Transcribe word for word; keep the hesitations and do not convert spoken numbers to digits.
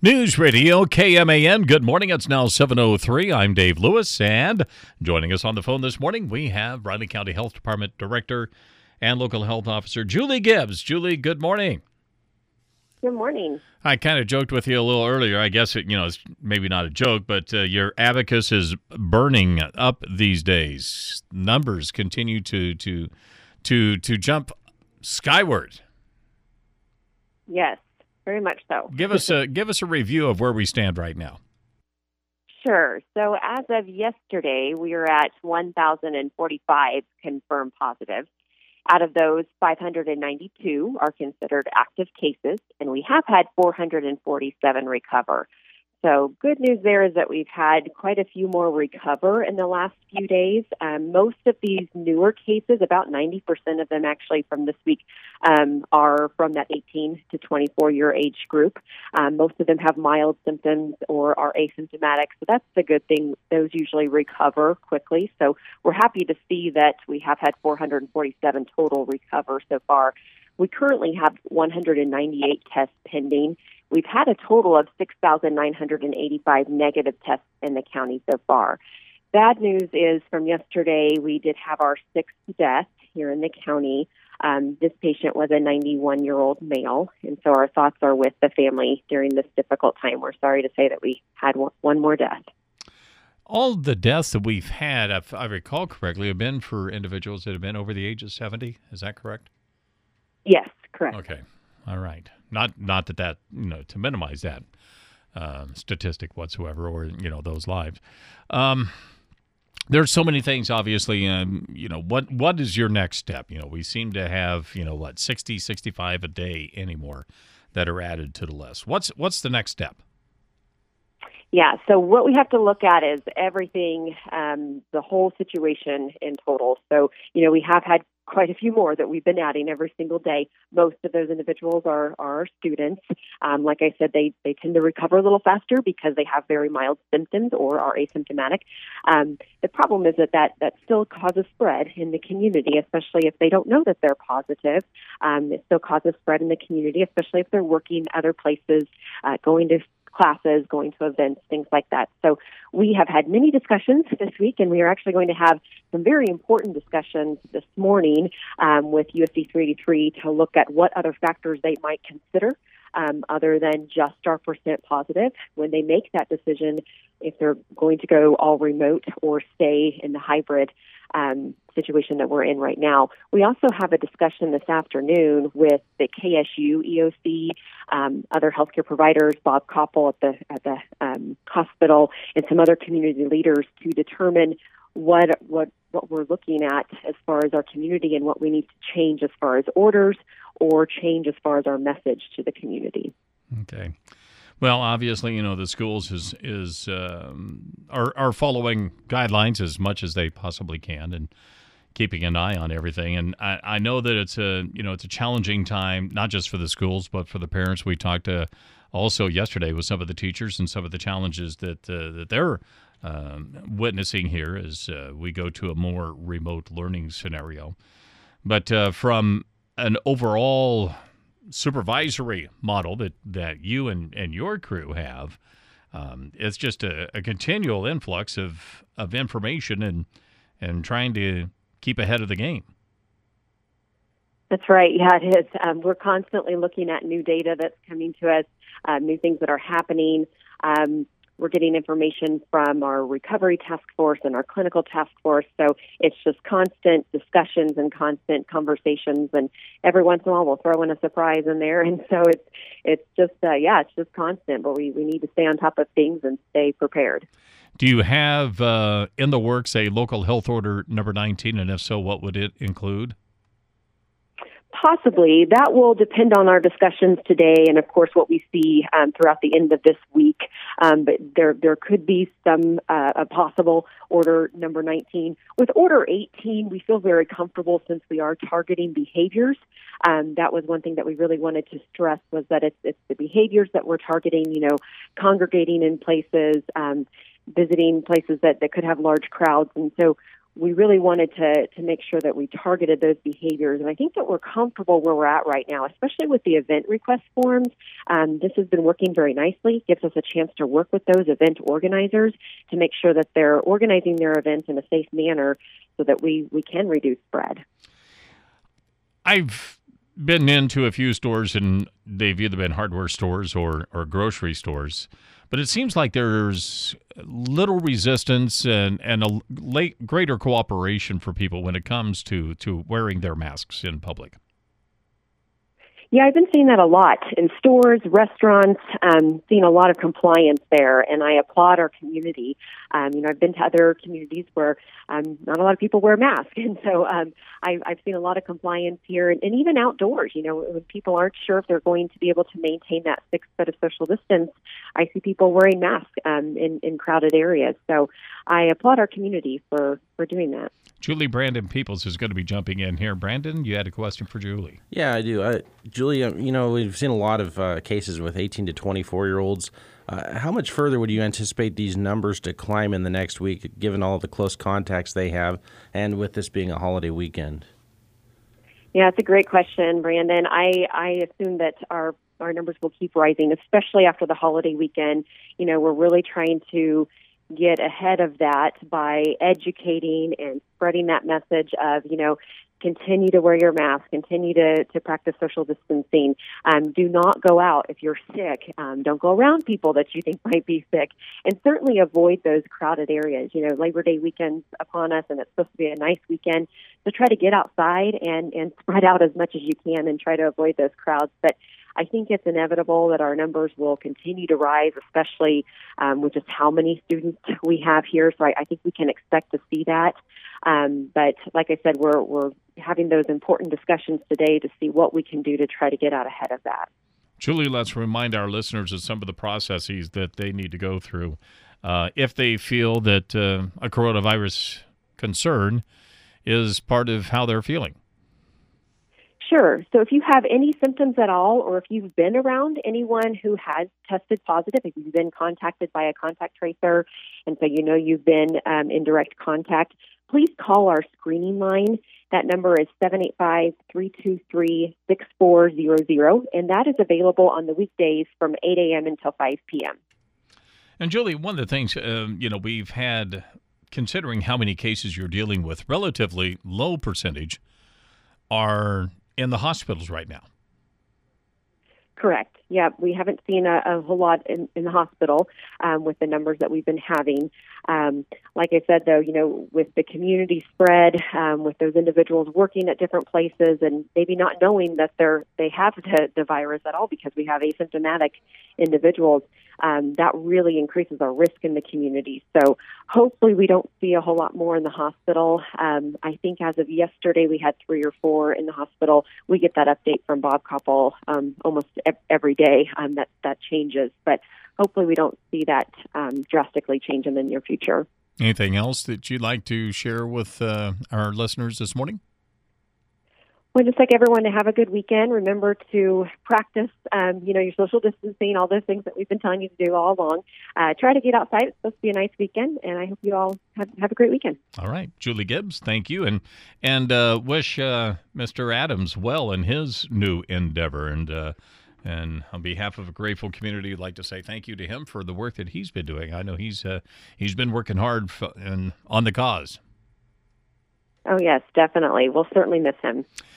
News Radio K M A N. Good morning. It's now seven oh three. I'm Dave Lewis, and joining us on the phone this morning, we have Riley County Health Department Director and Local Health Officer Julie Gibbs. Julie, good morning. Good morning. I kind of joked with you a little earlier. I guess it, you know, it's maybe not a joke, but uh, your abacus is burning up these days. Numbers continue to to to to jump skyward. Yes. Very much so. Give us a give us a review of where we stand right now. Sure. So as of yesterday, we are at one thousand forty-five confirmed positives. Out of those, five hundred ninety-two are considered active cases, and we have had four hundred forty-seven recover. So good news there is that we've had quite a few more recover in the last few days. Um, most of these newer cases, about ninety percent of them actually from this week, um, are from that eighteen to twenty-four year age group. Um, most of them have mild symptoms or are asymptomatic. So that's the good thing. Those usually recover quickly. So we're happy to see that we have had four hundred forty-seven total recover so far. We currently have one hundred ninety-eight tests pending. We've had a total of six thousand nine hundred eighty-five negative tests in the county so far. Bad news is from yesterday, we did have our sixth death here in the county. Um, this patient was a ninety-one-year-old male, and so our thoughts are with the family during this difficult time. We're sorry to say that we had one, one more death. All the deaths that we've had, if I recall correctly, have been for individuals that have been over the age of seventy. Is that correct? Yes, correct. Okay. All right. Not not that that, you know, to minimize that uh, statistic whatsoever or, you know, those lives. Um, there's so many things, obviously. Um, you know, what what is your next step? You know, we seem to have, you know, what, sixty, sixty-five a day anymore that are added to the list. What's What's the next step? Yeah, so what we have to look at is everything, um, the whole situation in total. So, you know, we have had quite a few more that we've been adding every single day. Most of those individuals are, are our students. Um, like I said, they, they tend to recover a little faster because they have very mild symptoms or are asymptomatic. Um, the problem is that, that that still causes spread in the community, especially if they don't know that they're positive. Um, it still causes spread in the community, especially if they're working other places, uh, going to classes, going to events, things like that. So we have had many discussions this week, and we are actually going to have some very important discussions this morning um, with U S D three eighty-three to look at what other factors they might consider um, other than just our percent positive when they make that decision, if they're going to go all remote or stay in the hybrid um, situation that we're in right now. We also have a discussion this afternoon with the K S U E O C, um, other healthcare providers, Bob Koppel at the at the um, hospital, and some other community leaders to determine what what what we're looking at as far as our community and what we need to change as far as orders or change as far as our message to the community. Okay. Well, obviously, you know, the schools is is um, are are following guidelines as much as they possibly can and keeping an eye on everything. And I, I know that it's a you know it's a challenging time, not just for the schools but for the parents. We talked to also yesterday with some of the teachers and some of the challenges that uh, that they're um, witnessing here as uh, we go to a more remote learning scenario. But uh, from an overall supervisory model that, that you and, and your crew have, um, it's just a, a continual influx of, of information and and trying to keep ahead of the game. That's right. Yeah, it is. Um, we're constantly looking at new data that's coming to us, uh, new things that are happening. Um, We're getting information from our recovery task force and our clinical task force. So it's just constant discussions and constant conversations. And every once in a while, we'll throw in a surprise in there. And so it's it's just, uh, yeah, it's just constant. But we, we need to stay on top of things and stay prepared. Do you have uh, in the works a local health order number nineteen? And if so, what would it include? Possibly. That will depend on our discussions today and, of course, what we see um, throughout the end of this week. Um, but there there could be some uh, a possible order number nineteen. With order eighteen, we feel very comfortable since we are targeting behaviors. Um, that was one thing that we really wanted to stress was that it's, it's the behaviors that we're targeting, you know, congregating in places, um, visiting places that, that could have large crowds. And so we really wanted to to make sure that we targeted those behaviors. And I think that we're comfortable where we're at right now, especially with the event request forms. Um, this has been working very nicely, gives us a chance to work with those event organizers to make sure that they're organizing their events in a safe manner so that we, we can reduce spread. I've been into a few stores, and they've either been hardware stores or, or grocery stores, but it seems like there's little resistance and, and a late, greater cooperation for people when it comes to, to wearing their masks in public. Yeah, I've been seeing that a lot in stores, restaurants, um, seeing a lot of compliance there, and I applaud our community. Um, you know, I've been to other communities where um, not a lot of people wear masks, and so um, I, I've seen a lot of compliance here, and, and even outdoors. You know, when people aren't sure if they're going to be able to maintain that six foot of social distance, I see people wearing masks um, in, in crowded areas. So I applaud our community for, for doing that. Julie Brandon Peoples is going to be jumping in here. Brandon, you had a question for Julie. Yeah, I do. Uh, Julie, uh, you know, we've seen a lot of uh, cases with eighteen to twenty-four-year-olds. Uh, how much further would you anticipate these numbers to climb in the next week, given all the close contacts they have, and with this being a holiday weekend? Yeah, it's a great question, Brandon. I, I assume that our, our numbers will keep rising, especially after the holiday weekend. You know, we're really trying to get ahead of that by educating and spreading that message of, you know, continue to wear your mask, continue to, to practice social distancing. Um, do not go out if you're sick. Um, don't go around people that you think might be sick. And certainly avoid those crowded areas. You know, Labor Day weekend's upon us, and it's supposed to be a nice weekend. So try to get outside and, and spread out as much as you can and try to avoid those crowds. But I think it's inevitable that our numbers will continue to rise, especially um, with just how many students we have here. So I, I think we can expect to see that. Um, but like I said, we're we're having those important discussions today to see what we can do to try to get out ahead of that. Julie, let's remind our listeners of some of the processes that they need to go through uh, if they feel that uh, a coronavirus concern is part of how they're feeling. Sure. So if you have any symptoms at all, or if you've been around anyone who has tested positive, if you've been contacted by a contact tracer, and so you know you've been um, in direct contact, please call our screening line. That number is seven eight five, three two three, six four zero zero, and that is available on the weekdays from eight a.m. until five p.m. And Julie, one of the things, um, you know, we've had, considering how many cases you're dealing with, relatively low percentage are in the hospitals right now. Correct. Yeah, we haven't seen a, a whole lot in, in the hospital um, with the numbers that we've been having. Um, like I said, though, you know, with the community spread, um, with those individuals working at different places and maybe not knowing that they're they have the, the virus at all because we have asymptomatic individuals, um, that really increases our risk in the community. So hopefully we don't see a whole lot more in the hospital. Um, I think as of yesterday we had three or four in the hospital. We get that update from Bob Koppel um, almost every day. Um, that that changes, but hopefully we don't see that um, drastically change in the near future. Anything else that you'd like to share with uh, our listeners this morning? Well, just like everyone to have a good weekend. Remember to practice, um, you know, your social distancing, all those things that we've been telling you to do all along. Uh, try to get outside. It's supposed to be a nice weekend, and I hope you all have, have a great weekend. All right. Julie Gibbs, thank you. And and uh, wish uh, Mister Adams well in his new endeavor. And uh, and on behalf of a grateful community, I'd like to say thank you to him for the work that he's been doing. I know he's uh, he's been working hard f- and on the cause. Oh, yes, definitely. We'll certainly miss him.